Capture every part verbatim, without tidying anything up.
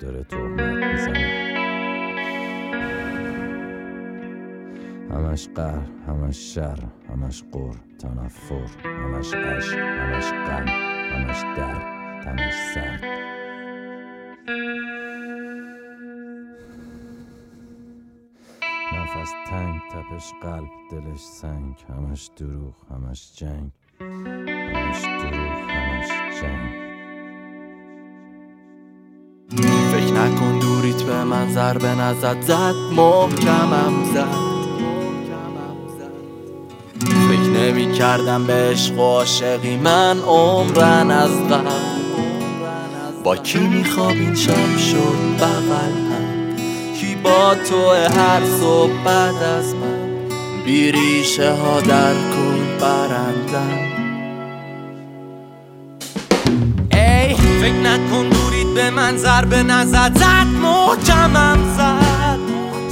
داره تهمت میزنه. همش قهر، همش شر، همش قر، تنفر، همش عشق، همش غم، همش درد، همش سرد. نفس تنگ، تپش قلب، دلش سنگ، همش دروغ، همش جنگ، همش دروغ، همش جنگ. فکر نکن دوریت به من ضربه نزد، زد محکمم زد. فکر نمی کردم به عشق و عاشقی من عمرن از قبل. با کی میخواب این شب شد بغل هم، کی با تو هر صبح بعد از من، بی ریشه ها در کل برندم. ای فکر نکن دوریت به من ضربه نزد، زد محکمم زد.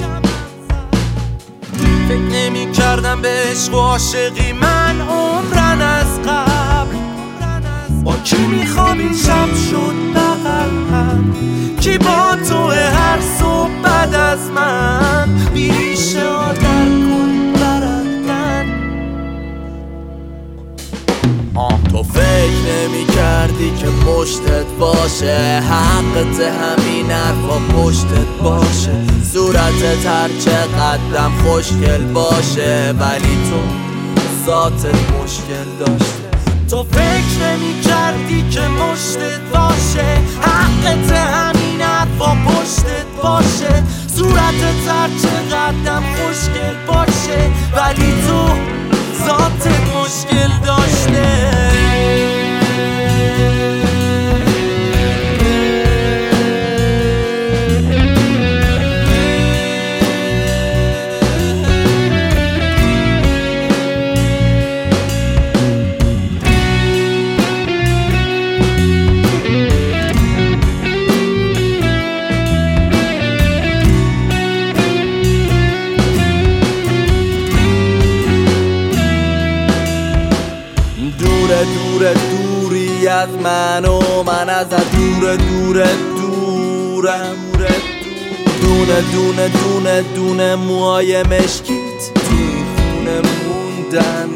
فکر نمی کردم به عشق و عاشقی من عمرن از قبل. با کی میخواب این شب شد بغل هم، کی با تو هر صبح بعد از من، بی ریشه ها در کل برندن. تو فکر نمی کردی که مشتت باشه، حقت همین حرفا پشتت باشه، صورتت هر چقدرم خوشگل باشه، ولی تو ذاتت مشکل داشته. تو فکر نمی کردی که مشتت باشه، حقت همین حرفا پشتت باشه، صورتت هر چقدرم خوشگل باشه، ولی تو ذاتت مشکل داشته. دور دوری از من و من از دور دور دورم. دونه دونه دونه دونه موهای مشکیت توی خونه موندن.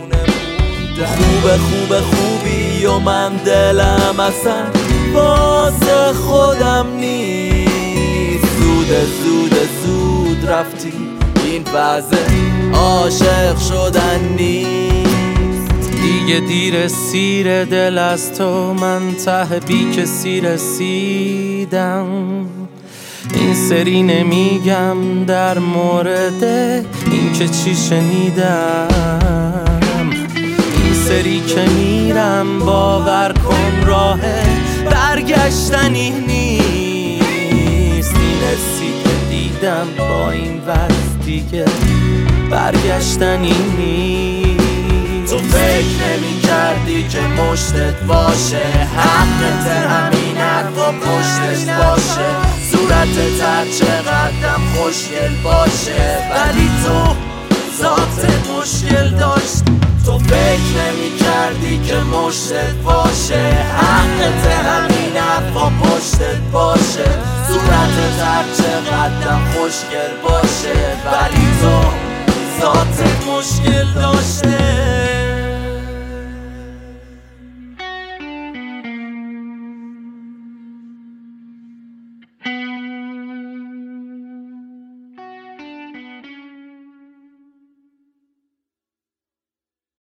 خوبه خوبه خوبی و من دلم اصلا واسه خودم نیست. زود زود زود رفتی، این وضع عاشق شدن نیست. دیگه دیر سیر دل از تو، من ته بی کسی رسیدم. این سری نمیگم در مورد این که چی شنیدم، این سری که میرم باور کن راه برگشتنی نیست. این حسی که دیدم با این وضع دیگه برگشتنی نیست. تو فکر نمی کردی که مشتت باشه، حقت همین حرفا پشتت باشه، صورتت هر چقدرم خوشگل باشه، ولی تو ذاتت مشکل داشت. تو فکر نمی کردی که مشتت باشه، حقت همین حرفا پشتت باشه، صورتت هر چقدرم خوشگل باشه، ولی تو ذاتت مشکل داشته.